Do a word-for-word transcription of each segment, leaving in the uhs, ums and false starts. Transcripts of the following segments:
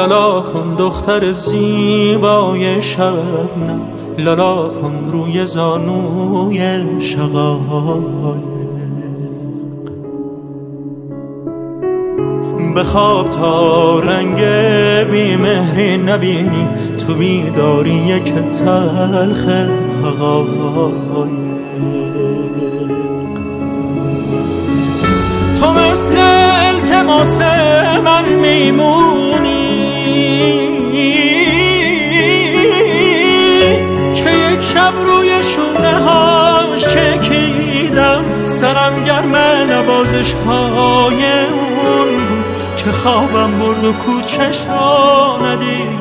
لالا کن دختر زیبای شبنم، لالا کن روی زانوی شقایق. بخواب تا رنگ بیمهری نبینی، تو بیداری یک تلخ حقایق. تو مثل التماس من میمونی که یک شب روی شونه هاش چکیدم، سرم گرم نوازش های اون بود که خوابم برد و کوچش را ندیدم.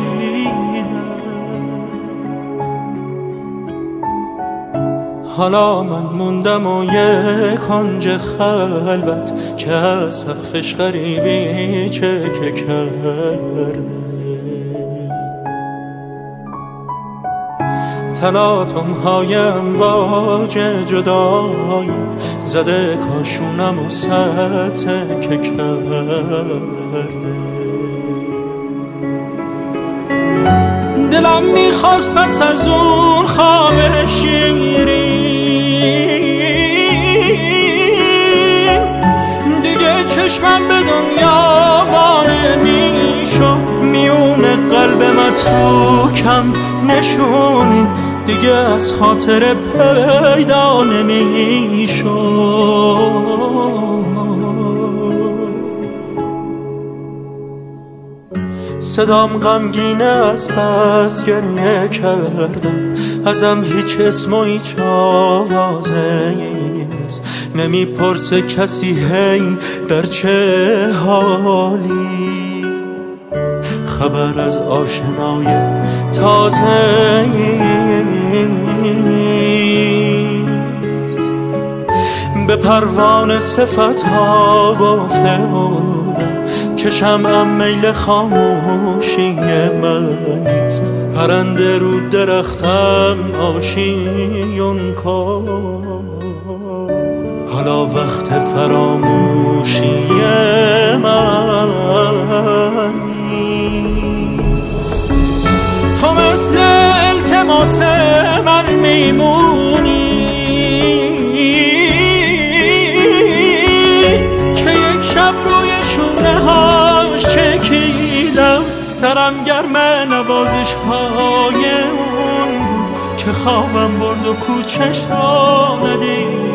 حالا من موندم و یک کنج خلوت که از سقفش غریبی چکه کرده. تلاطم های امواج جدایی زده کاشونم و سطح که کرده. دلم میخواست پس از اون خواب شیرین دیگه چشمم به دنیا وانه میشد، میون قلب متروکم نشونی دیگه از خاطر پیدا نمیشد. صدام غمگینه از بس گریه کردم، ازم هیچ اسم و هیچ آوازه نیست. نمیپرسه کسی هی در چه حالی، خبر از آشنای تازه نیست. به پروانه صفت ها گفته بودم که شمعم میل خاموشی من نیست. پرنده رو درختم آشیون کن، حالا وقت فراموشی من نیست. تو مثل التماس من میمونی که یک شب روی شونه هاش چکیدم، سرم گرم نوازش های اون بود که خوابم برد و کوچش را ندید.